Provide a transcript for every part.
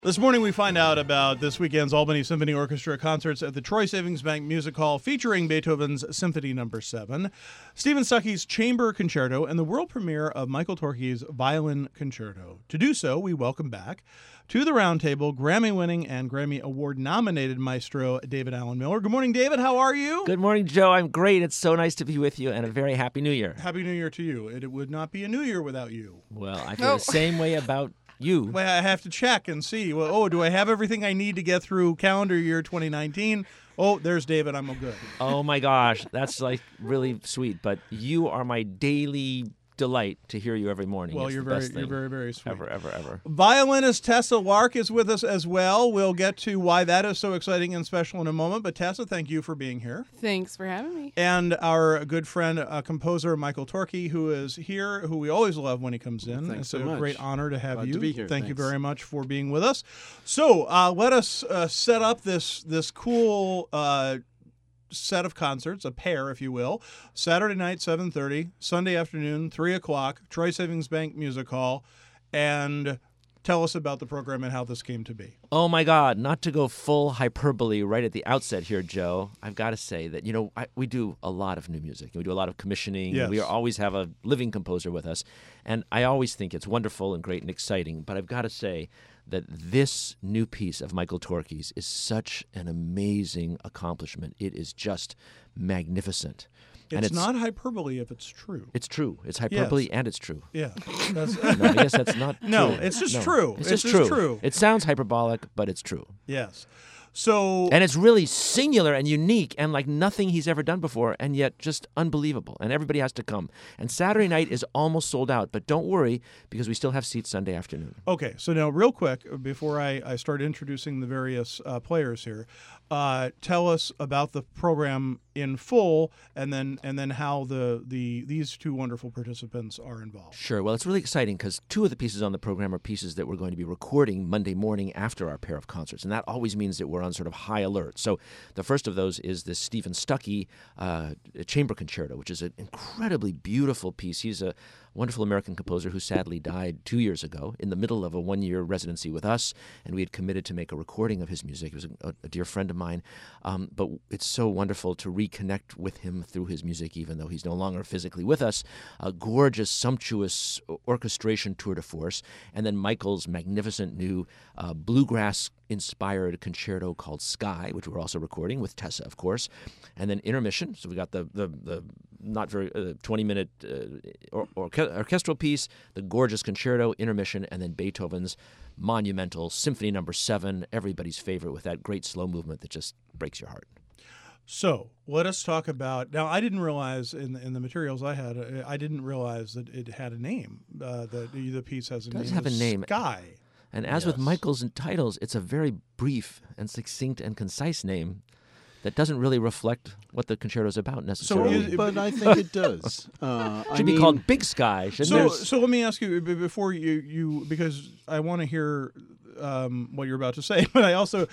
This morning we find out about this weekend's Albany Symphony Orchestra concerts at the Troy Savings Bank Music Hall featuring Beethoven's Symphony No. 7, Stephen Stuckey's Chamber Concerto, and the world premiere of Michael Torke's Violin Concerto. To do so, we welcome back to the roundtable Grammy-winning and Grammy Award-nominated maestro David Alan Miller. Good morning, David. How are you? Good morning, Joe. I'm great. It's so nice to be with you, and a very happy New Year. Happy New Year to you. It would not be a New Year without you. Well, I feel the same way about you. Well, I have to check and see. Well, do I have everything I need to get through calendar year 2019? Oh, there's David. I'm all good. Oh, my gosh. That's like really sweet. But you are my daily delight to hear you every morning. Well, it's you're very, very sweet. Ever. Violinist Tessa Lark is with us as well. We'll get to why that is so exciting and special in a moment. But Tessa, thank you for being here. Thanks for having me. And our good friend, composer Michael Torke, who is here, who we always love when he comes in. Thanks so much. It's a great honor to have Glad you. to be here. Thank you Thanks. very much for being with us. So let us set up this cool set of concerts, a pair, if you will. Saturday night, 7:30, Sunday afternoon, 3 o'clock, Troy Savings Bank Music Hall. And tell us about the program and how this came to be. Oh, my God. Not to go full hyperbole right at the outset here, Joe, I've got to say that, we do a lot of new music. We do a lot of commissioning. Yes. We always have a living composer with us. And I always think it's wonderful and great and exciting. But I've got to say that this new piece of Michael Torke's is such an amazing accomplishment. It is just magnificent. It's not hyperbole if it's true. It's true. It's hyperbole Yes. and it's true. Yeah. No, I guess that's not No, true. it's just true. It's It's just just true. true. It sounds hyperbolic, but it's true. Yes. So And it's really singular and unique and like nothing he's ever done before, and yet just unbelievable. And everybody has to come. And Saturday night is almost sold out, but don't worry because we still have seats Sunday afternoon. Okay, so now real quick, before I start introducing the various players here, tell us about the program in full, and then how these two wonderful participants are involved. Sure. Well, it's really exciting because two of the pieces on the program are pieces that we're going to be recording Monday morning after our pair of concerts, and that always means that we're on sort of high alert. So the first of those is the Stephen Stuckey Chamber Concerto, which is an incredibly beautiful piece. He's a wonderful American composer who sadly died 2 years ago in the middle of a one-year residency with us, and we had committed to make a recording of his music. He was a dear friend of mine, but it's so wonderful to reconnect with him through his music, even though he's no longer physically with us. A gorgeous, sumptuous orchestration tour de force, and then Michael's magnificent new bluegrass-inspired concerto called Sky, which we're also recording with Tessa, of course, and then intermission. So we got the not very 20-minute orchestral piece, the gorgeous concerto, intermission, and then Beethoven's monumental Symphony No. 7, everybody's favorite, with that great slow movement that just breaks your heart. So let us talk about. Now, I didn't realize in the materials I had, I didn't realize that it had a name. That the piece has a name. It does have a name. Sky. And as with Michael's titles, it's a very brief and succinct and concise name that doesn't really reflect what the concerto is about necessarily. But I think it does. Should be called Big Sky, shouldn't it? So let me ask you before you because I want to hear what you're about to say, but I also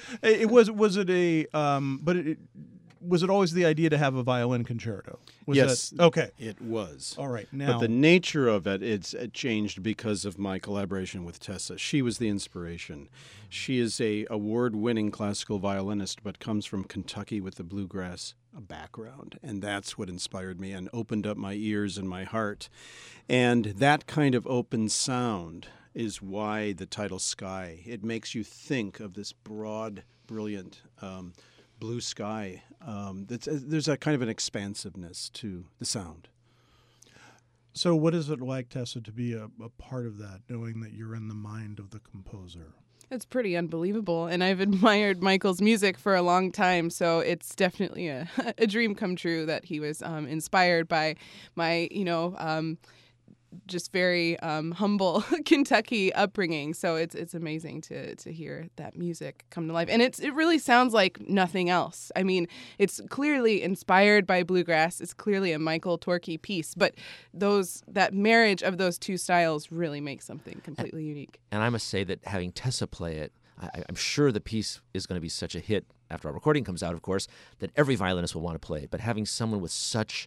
was it always the idea to have a violin concerto? Yes. Okay. It was. All right. Now, But the nature of it changed because of my collaboration with Tessa. She was the inspiration. She is a award-winning classical violinist, but comes from Kentucky with the bluegrass background. And that's what inspired me and opened up my ears and my heart. And that kind of open sound is why the title Sky. It makes you think of this broad, brilliant blue sky. There's a kind of an expansiveness to the sound. So what is it like, Tessa, to be a part of that, knowing that you're in the mind of the composer? It's pretty unbelievable, and I've admired Michael's music for a long time, so it's definitely a dream come true that he was inspired by my, just very humble Kentucky upbringing. So it's amazing to hear that music come to life. And it really sounds like nothing else. I mean, it's clearly inspired by bluegrass. It's clearly a Michael Torke piece. But that marriage of those two styles really makes something completely unique. And I must say that having Tessa play it, I'm sure the piece is going to be such a hit after our recording comes out, of course, that every violinist will want to play it. But having someone with such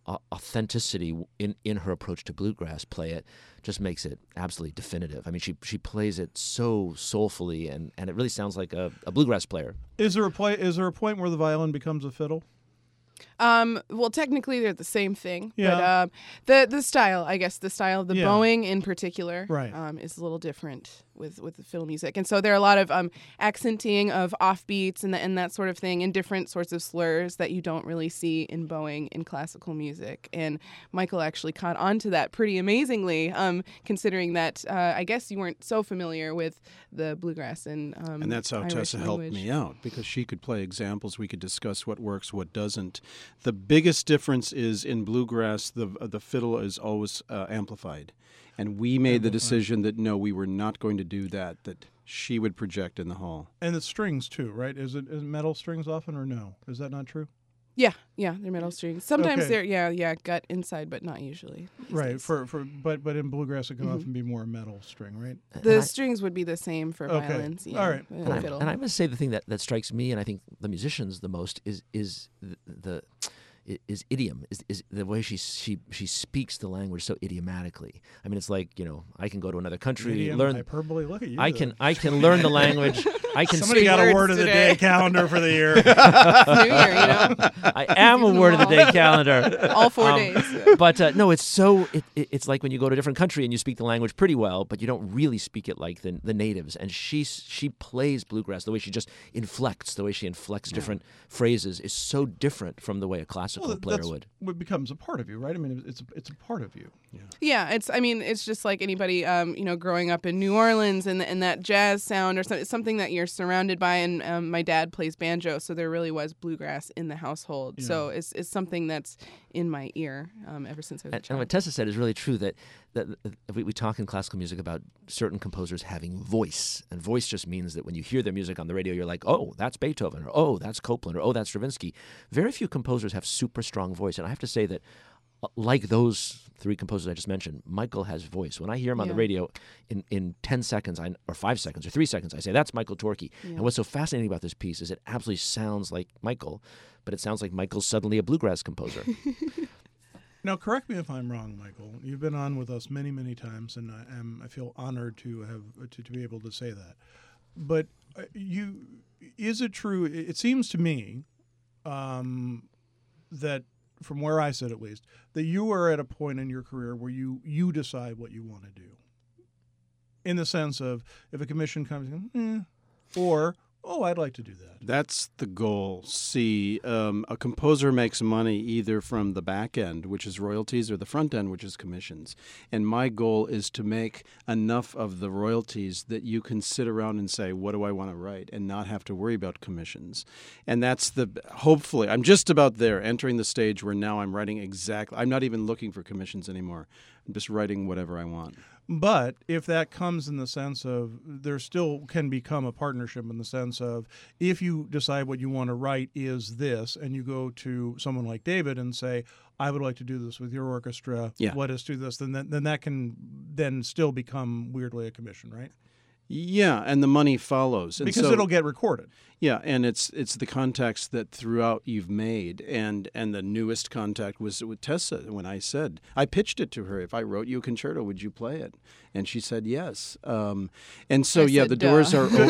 authenticity in her approach to bluegrass play it just makes it absolutely definitive. I mean, she plays it so soulfully, and it really sounds like a bluegrass player. Is there a point where the violin becomes a fiddle? Well, technically they're the same thing. Yeah. But the style, I guess, the style of the bowing in particular, right, is a little different with the fiddle music, and so there are a lot of accenting of offbeats and that sort of thing, and different sorts of slurs that you don't really see in bowing in classical music. And Michael actually caught on to that pretty amazingly, considering that I guess you weren't so familiar with the bluegrass and that's how Irish Tessa helped language. me out, because she could play examples. We could discuss what works, what doesn't. The biggest difference is in bluegrass, the fiddle is always amplified. And we made the decision that, no, we were not going to do that she would project in the hall. And the strings, too, right? Is metal strings often, or no? Is that not true? Yeah, they're metal strings. Sometimes Okay. they're gut inside, but not usually. these Right. days. But in bluegrass, it can often be more metal string, right? The strings would be the same for Okay. violins. Yeah, All right. and fiddle. And I must say the thing that strikes me, and I think the musicians the most, is idiom, is the way she speaks the language so idiomatically. I mean, it's like, I can go to another country, Idiom, learn. hyperbole. Look at you. I can learn the language. I can Somebody speak. got a words word of the today. day calendar for the year. New Year, I am a them word of the all. day calendar. all 4 days. But no, it's like when you go to a different country and you speak the language pretty well, but you don't really speak it like the natives. And she plays bluegrass, the way she just inflects, the way she inflects different phrases is so different from the way a classical player that's would. what becomes a part of you, right? I mean, it's a part of you. Yeah, it's just like anybody, growing up in New Orleans and that jazz sound or something. It's something that you're surrounded by. And my dad plays banjo, so there really was bluegrass in the household. Yeah. So it's something that's in my ear ever since I was a And child. what Tessa said is really true, that we talk in classical music about certain composers having voice. And voice just means that when you hear their music on the radio, you're like, oh, that's Beethoven, or oh, that's Copland, or oh, that's Stravinsky. Very few composers have super strong voice. And I have to say that, like those three composers I just mentioned, Michael has voice. When I hear him on the radio, in 10 seconds or 5 seconds or 3 seconds, I say, that's Michael Torke. Yeah. And what's so fascinating about this piece is it absolutely sounds like Michael, but it sounds like Michael's suddenly a bluegrass composer. Now, correct me if I'm wrong, Michael. You've been on with us many, many times, and I feel honored to have to be able to say that. But is it true? It seems to me that, from where I sit at least, that you are at a point in your career where you decide what you want to do. In the sense of, if a commission comes, or, oh, I'd like to do that. That's the goal. See, a composer makes money either from the back end, which is royalties, or the front end, which is commissions. And my goal is to make enough of the royalties that you can sit around and say, what do I want to write, and not have to worry about commissions. And that's hopefully, I'm just about there, entering the stage where now I'm writing exactly, I'm not even looking for commissions anymore. I'm just writing whatever I want. But if that comes in the sense of, there still can become a partnership in the sense of, if you decide what you want to write is this, and you go to someone like David and say, I would like to do this with your orchestra, let us do this, then that can then still become weirdly a commission, right? Yeah, and the money follows. And Because so, it'll get recorded. Yeah, and it's the contacts that throughout you've made, and the newest contact was with Tessa. When I pitched it to her, if I wrote you a concerto, would you play it? And she said yes. And so I said, the doors duh. are open.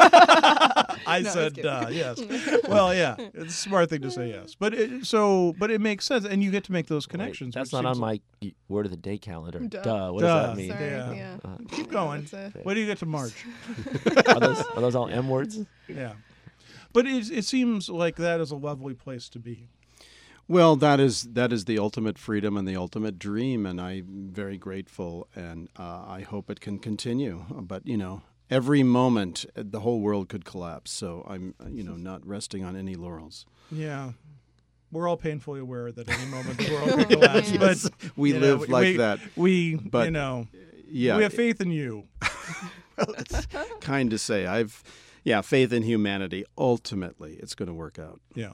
I No, I said was yes. Well, yeah, it's a smart thing to say yes. But it makes sense, and you get to make those connections. That's which not on seems- my word of the day calendar. Duh. What Duh. does that mean? Sorry, Yeah. yeah. Keep going. That's When do you get to March? Are those all M words? Yeah. But it seems like that is a lovely place to be. Well, that is the ultimate freedom and the ultimate dream, and I'm very grateful, and I hope it can continue. But every moment the whole world could collapse, so I'm not resting on any laurels. Yeah. We're all painfully aware that any moment the world could collapse. Yes, But we live like that. But, yeah, we have faith in you. it's kind to say. Faith in humanity. Ultimately, it's going to work out. Yeah.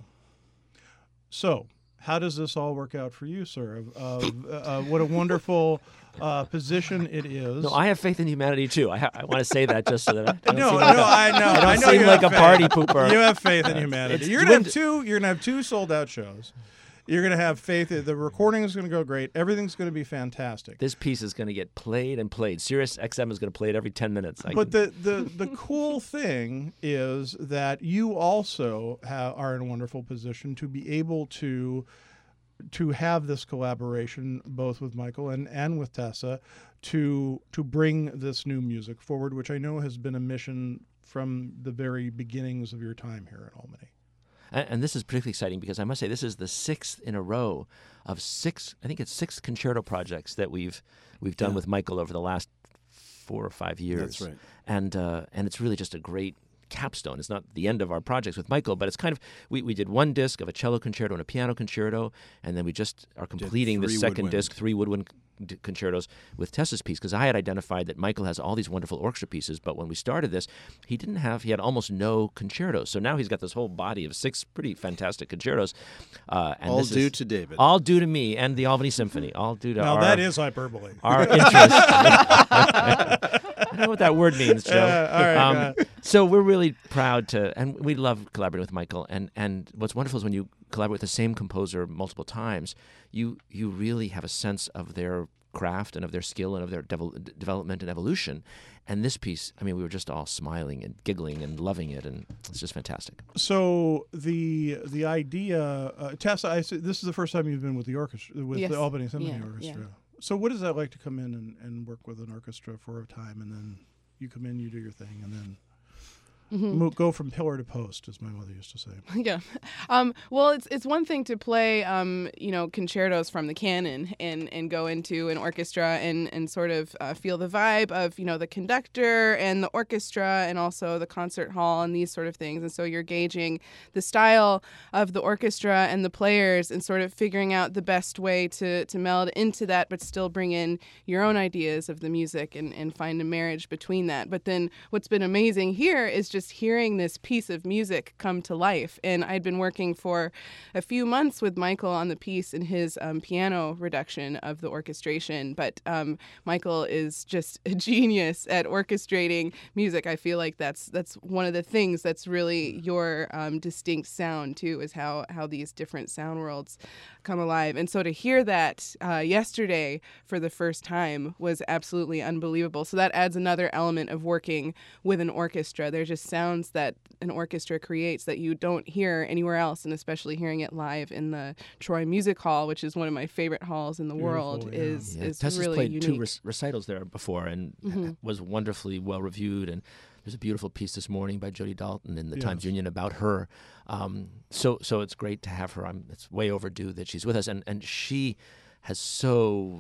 So, how does this all work out for you, sir? What a wonderful position it is. No, I have faith in humanity too. I want to say that just so that I don't No, seem no, like I know. I I don't know seem you like have a faith. party pooper. You have faith in humanity. It's You're gonna have dwind- two. You're gonna have two sold out shows. You're going to have faith. The recording is going to go great. Everything's going to be fantastic. This piece is going to get played and played. Sirius XM is going to play it every 10 minutes. But the cool thing is that you also are in a wonderful position to be able to have this collaboration both with Michael and with Tessa to bring this new music forward, which I know has been a mission from the very beginnings of your time here at Albany. And this is particularly exciting because I must say this is the 6th in a row of six concerto projects that we've done with Michael over the last 4 or 5 years. That's right. And it's really just a great capstone. It's not the end of our projects with Michael, but it's kind of, we did one disc of a cello concerto and a piano concerto, and then we just are completing the second disc, 3 woodwind concertos with Tessa's piece, because I had identified that Michael has all these wonderful orchestra pieces, but when we started this, he had almost no concertos. So now he's got this whole body of 6 pretty fantastic concertos. And all due to David. All due to me and the Albany Symphony. All due to that is hyperbole. Our interest. I know what that word means, Joe. All right, so we're really proud and we love collaborating with Michael. And what's wonderful is when you collaborate with the same composer multiple times, you really have a sense of their craft and of their skill and of their development and evolution. And this piece, I mean, we were just all smiling and giggling and loving it, and it's just fantastic. So the idea, Tessa, this is the first time you've been with the orchestra, with the Albany Symphony Orchestra. Yeah. So what is that like to come in and work with an orchestra for a time, and then you come in, you do your thing, and then go from pillar to post, as my mother used to say. Yeah. Well, it's one thing to play, concertos from the canon and go into an orchestra and sort of feel the vibe of, the conductor and the orchestra and also the concert hall and these sort of things. And so you're gauging the style of the orchestra and the players and sort of figuring out the best way to meld into that, but still bring in your own ideas of the music and find a marriage between that. But then what's been amazing here is just hearing this piece of music come to life. And I'd been working for a few months with Michael on the piece in his piano reduction of the orchestration. But Michael is just a genius at orchestrating music. I feel like that's one of the things that's really your distinct sound too, is how these different sound worlds come alive. And so to hear that yesterday for the first time was absolutely unbelievable. So that adds another element of working with an orchestra. They're just sounds that an orchestra creates that you don't hear anywhere else, and especially hearing it live in the Troy Music Hall, which is one of my favorite halls in the world, is Tessa's really played unique. 2 recitals there before and was wonderfully well reviewed, and there's a beautiful piece this morning by Jody Dalton in the Times Union about her. So it's great to have her. It's way overdue that she's with us, and she has so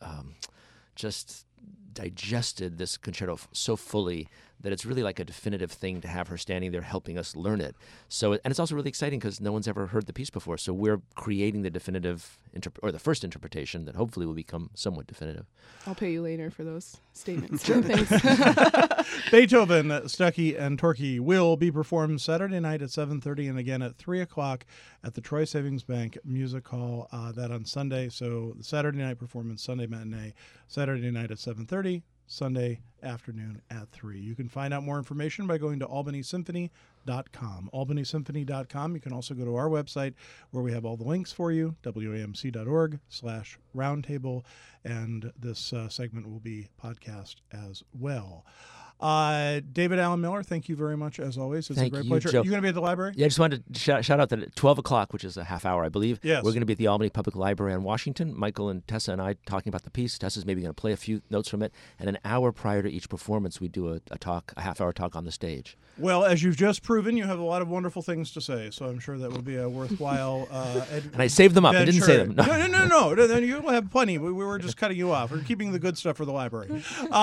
just digested this concerto so fully that it's really like a definitive thing to have her standing there helping us learn it. So, and it's also really exciting because no one's ever heard the piece before. So we're creating the definitive or the first interpretation that hopefully will become somewhat definitive. I'll pay you later for those statements. Thanks. Beethoven, Stuckey, and Torquay will be performed Saturday night at 7:30 and again at 3 o'clock at the Troy Savings Bank Music Hall. That on Sunday. So the Saturday night performance, Sunday matinee, Saturday night at 7:30. Sunday afternoon at 3. You can find out more information by going to albanysymphony.com. albanysymphony.com. You can also go to our website where we have all the links for you, wamc.org/roundtable, and this segment will be podcast as well. David Allen Miller, thank you very much as always. It's a great pleasure. Joe. Are you going to be at the library? Yeah, I just wanted to shout out that at 12 o'clock, which is a half hour, I believe, yes, we're going to be at the Albany Public Library on Washington. Michael and Tessa and I talking about the piece. Tessa's maybe going to play a few notes from it. And an hour prior to each performance, we do a half-hour talk on the stage. Well, as you've just proven, you have a lot of wonderful things to say, so I'm sure that will be a worthwhile and I saved them up. I didn't say them. No. Then you'll have plenty. We were just cutting you off. We're keeping the good stuff for the library.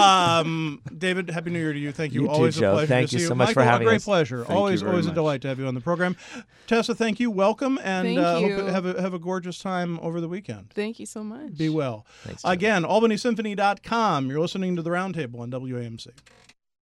David, Happy New Year to you. Thank you. You Always too, Joe. a pleasure Thank to you see so much Michael, for having a great us. pleasure. Thank Always you very a much. delight to have you on the program. Tessa, thank you. Welcome, and Thank you. hope have a gorgeous time over the weekend. Thank you so much. Be well. Thanks, Joe. Again, albanysymphony.com. You're listening to the Roundtable on WAMC.